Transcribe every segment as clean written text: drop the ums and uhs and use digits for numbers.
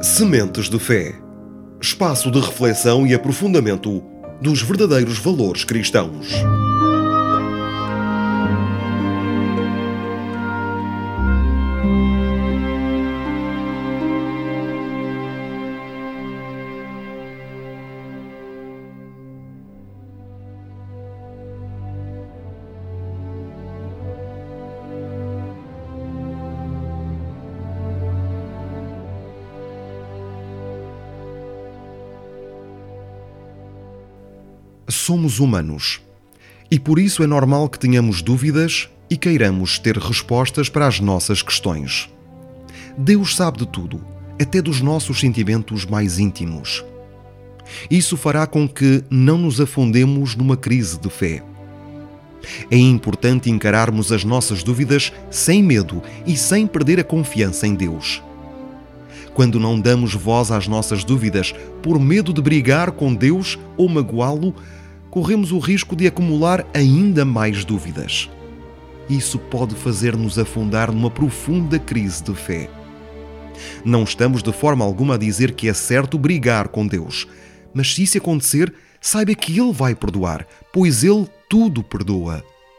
Sementes de Fé. Espaço de reflexão e aprofundamento dos verdadeiros valores cristãos. Somos humanos e por isso é normal que tenhamos dúvidas e queiramos ter respostas para as nossas questões. Deus sabe de tudo, até dos nossos sentimentos mais íntimos. Isso fará com que não nos afundemos numa crise de fé. É importante encararmos as nossas dúvidas sem medo e sem perder a confiança em Deus. Quando não damos voz às nossas dúvidas por medo de brigar com Deus ou magoá-lo, corremos o risco de acumular ainda mais dúvidas. Isso pode fazer-nos afundar numa profunda crise de fé. Não estamos de forma alguma a dizer que é certo brigar com Deus, mas se isso acontecer, saiba que Ele vai perdoar, pois Ele tudo perdoa.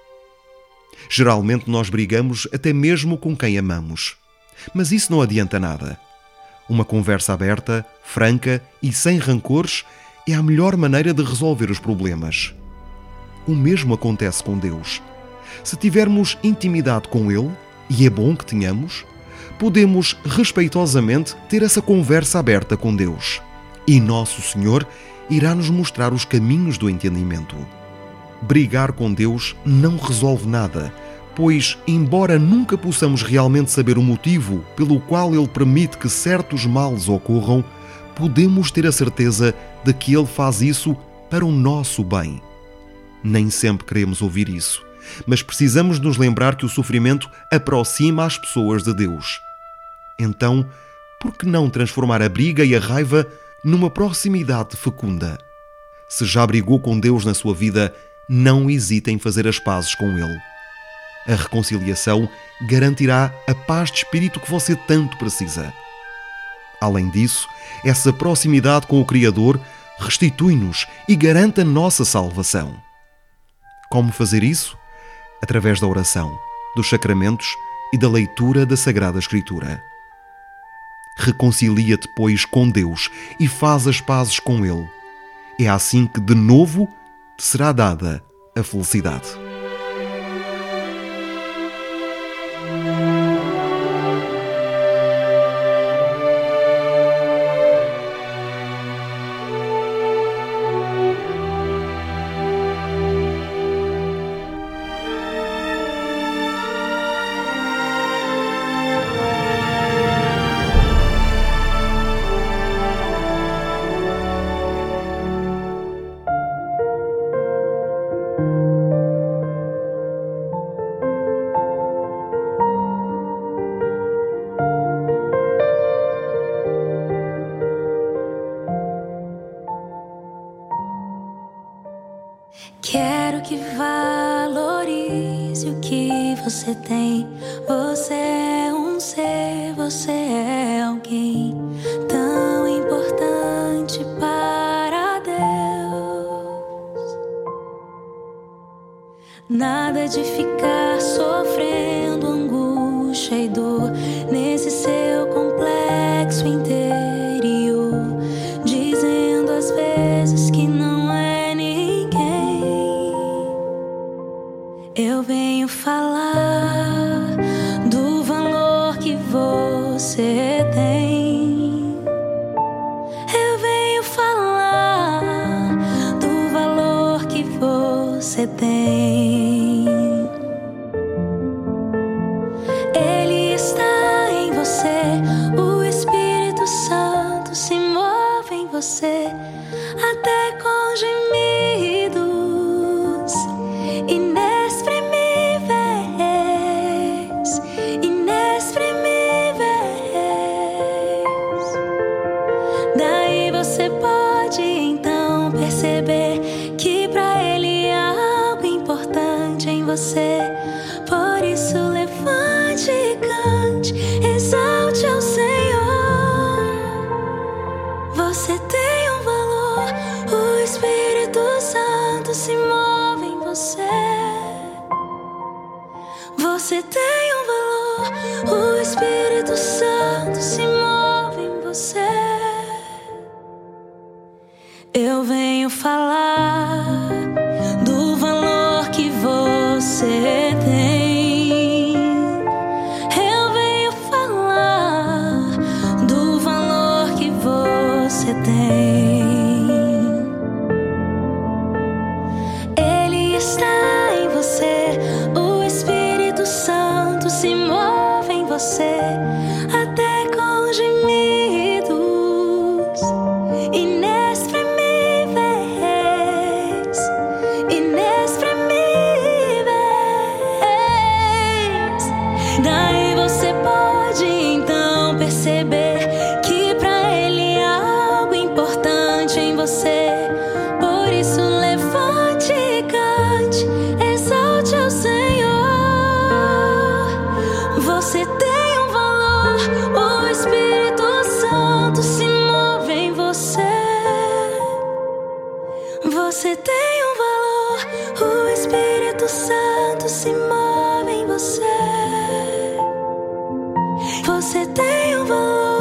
Geralmente nós brigamos até mesmo com quem amamos, mas isso não adianta nada. Uma conversa aberta, franca e sem rancores é a melhor maneira de resolver os problemas. O mesmo acontece com Deus. Se tivermos intimidade com Ele, e é bom que tenhamos, podemos respeitosamente ter essa conversa aberta com Deus. E Nosso Senhor irá nos mostrar os caminhos do entendimento. Brigar com Deus não resolve nada, pois, embora nunca possamos realmente saber o motivo pelo qual Ele permite que certos males ocorram, podemos ter a certeza de que Ele faz isso para o nosso bem. Nem sempre queremos ouvir isso, mas precisamos nos lembrar que o sofrimento aproxima as pessoas de Deus. Então, por que não transformar a briga e a raiva numa proximidade fecunda? Se já brigou com Deus na sua vida, não hesite em fazer as pazes com Ele. A reconciliação garantirá a paz de espírito que você tanto precisa. Além disso, essa proximidade com o Criador restitui-nos e garante a nossa salvação. Como fazer isso? Através da oração, dos sacramentos e da leitura da Sagrada Escritura. Reconcilia-te, pois, com Deus e faz as pazes com Ele. É assim que, de novo, te será dada a felicidade. Quero que valorize o que você tem. Você é um ser, você é alguém tão importante para Deus. Nada de ficar sofrendo angústia e dor nesse seu complexo interior, dizendo às vezes que não é ninguém. Eu venho falar do valor que você tem. Eu venho falar do valor que você tem. Ele está em você, o Espírito Santo se move em você, até com gemidos inexprimíveis. Daí você pode então perceber que para Ele é algo importante. valor. O Espírito Santo se move em você. Eu venho falar do valor que você tem. Eu venho falar do valor que você tem. Ele está em você. O Espírito Santo se move em você, até com gemidos Daí você pode então perceber que pra Ele há algo importante em você. Por isso levante e cante, exalte ao Senhor. Você tem um valor, o Espírito Santo se move em você. Você tem um valor, o Espírito Santo se move em você. Você tem um valor.